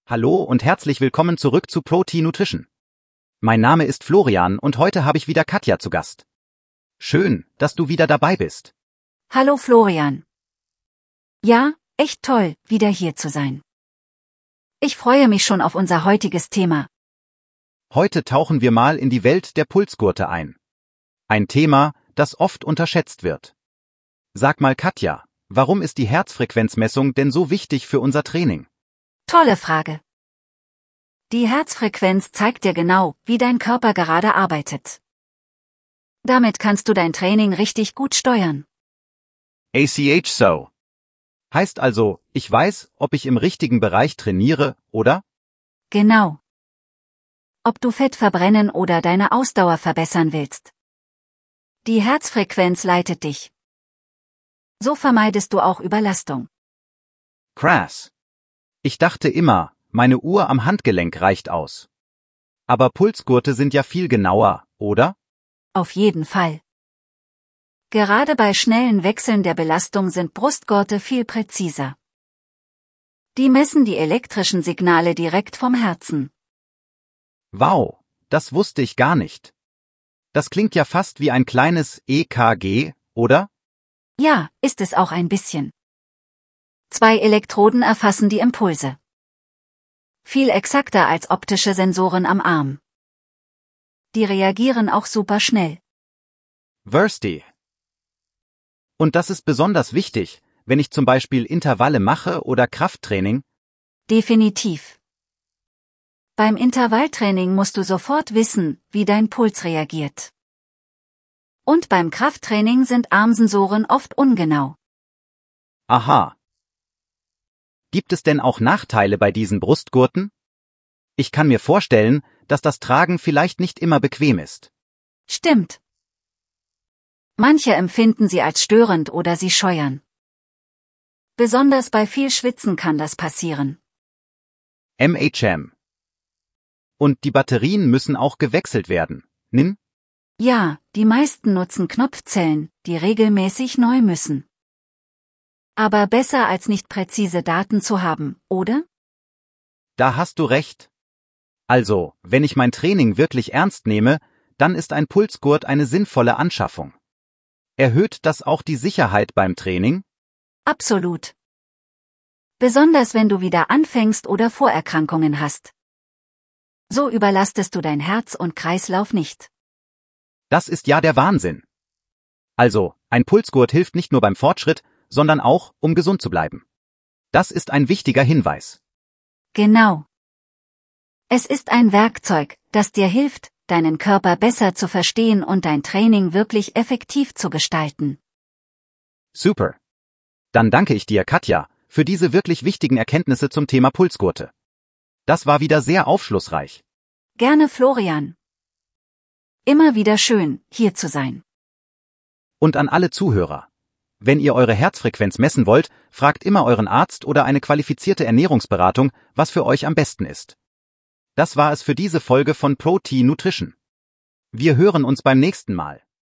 Hallo und herzlich willkommen zurück zu Pro-T Nutrition. Mein Name ist Florian und heute habe ich wieder Katja zu Gast. Schön, dass du wieder dabei bist. Hallo Florian. Ja, echt toll, wieder hier zu sein. Ich freue mich schon auf unser heutiges Thema. Heute tauchen wir mal in die Welt der Pulsgurte ein. Ein Thema, das oft unterschätzt wird. Sag mal Katja, warum ist die Herzfrequenzmessung denn so wichtig für unser Training? Tolle Frage. Die Herzfrequenz zeigt dir genau, wie dein Körper gerade arbeitet. Damit kannst du dein Training richtig gut steuern. ACH so. Heißt also, ich weiß, ob ich im richtigen Bereich trainiere, oder? Genau. Ob du Fett verbrennen oder deine Ausdauer verbessern willst. Die Herzfrequenz leitet dich. So vermeidest du auch Überlastung. Krass. Ich dachte immer, meine Uhr am Handgelenk reicht aus. Aber Pulsgurte sind ja viel genauer, oder? Auf jeden Fall. Gerade bei schnellen Wechseln der Belastung sind Brustgurte viel präziser. Die messen die elektrischen Signale direkt vom Herzen. Wow, das wusste ich gar nicht. Das klingt ja fast wie ein kleines EKG, oder? Ja, ist es auch ein bisschen. 2 Elektroden erfassen die Impulse. Viel exakter als optische Sensoren am Arm. Die reagieren auch super schnell. Versti. Und das ist besonders wichtig, wenn ich zum Beispiel Intervalle mache oder Krafttraining? Definitiv. Beim Intervalltraining musst du sofort wissen, wie dein Puls reagiert. Und beim Krafttraining sind Armsensoren oft ungenau. Aha. Gibt es denn auch Nachteile bei diesen Brustgurten? Ich kann mir vorstellen, dass das Tragen vielleicht nicht immer bequem ist. Stimmt. Manche empfinden sie als störend oder sie scheuern. Besonders bei viel Schwitzen kann das passieren. MHM. Und die Batterien müssen auch gewechselt werden, nin? Ja, die meisten nutzen Knopfzellen, die regelmäßig neu müssen. Aber besser als nicht präzise Daten zu haben, oder? Da hast du recht. Also, wenn ich mein Training wirklich ernst nehme, dann ist ein Pulsgurt eine sinnvolle Anschaffung. Erhöht das auch die Sicherheit beim Training? Absolut. Besonders wenn du wieder anfängst oder Vorerkrankungen hast. So überlastest du dein Herz und Kreislauf nicht. Das ist ja der Wahnsinn. Also, ein Pulsgurt hilft nicht nur beim Fortschritt, sondern auch, um gesund zu bleiben. Das ist ein wichtiger Hinweis. Genau. Es ist ein Werkzeug, das dir hilft, deinen Körper besser zu verstehen und dein Training wirklich effektiv zu gestalten. Super. Dann danke ich dir, Katja, für diese wirklich wichtigen Erkenntnisse zum Thema Pulsgurte. Das war wieder sehr aufschlussreich. Gerne, Florian. Immer wieder schön, hier zu sein. Und an alle Zuhörer. Wenn ihr eure Herzfrequenz messen wollt, fragt immer euren Arzt oder eine qualifizierte Ernährungsberatung, was für euch am besten ist. Das war es für diese Folge von Pro-T Nutrition. Wir hören uns beim nächsten Mal.